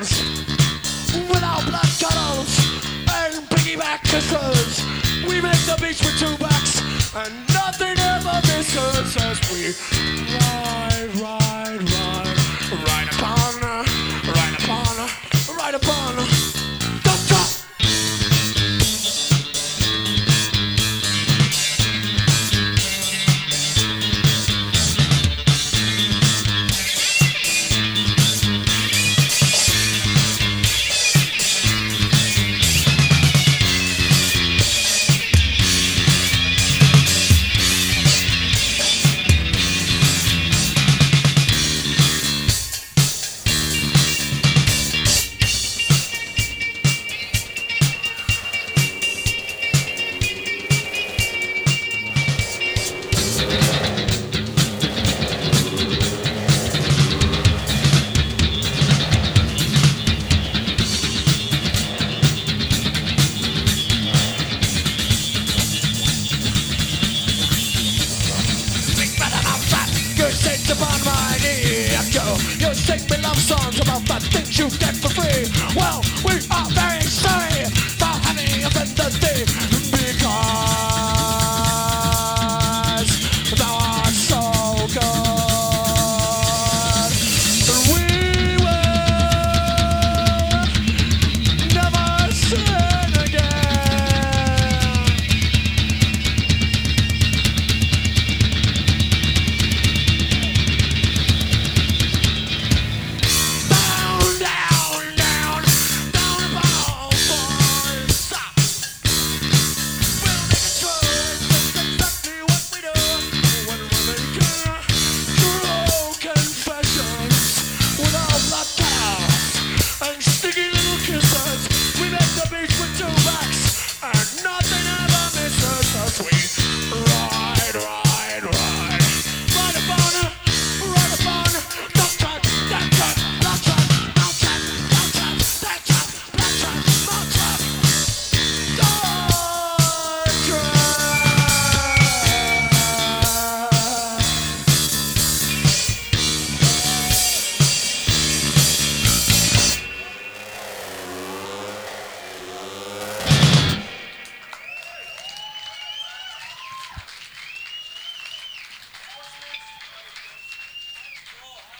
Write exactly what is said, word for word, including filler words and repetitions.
hands, without blood cuddles and piggyback kisses. We make the beach with two backs, and nothing ever misses as we ride, ride, ride, ride upon, ride upon, ride upon the top. Upon my knee, echo. You sing me love songs about the things you get for free. Well, we are very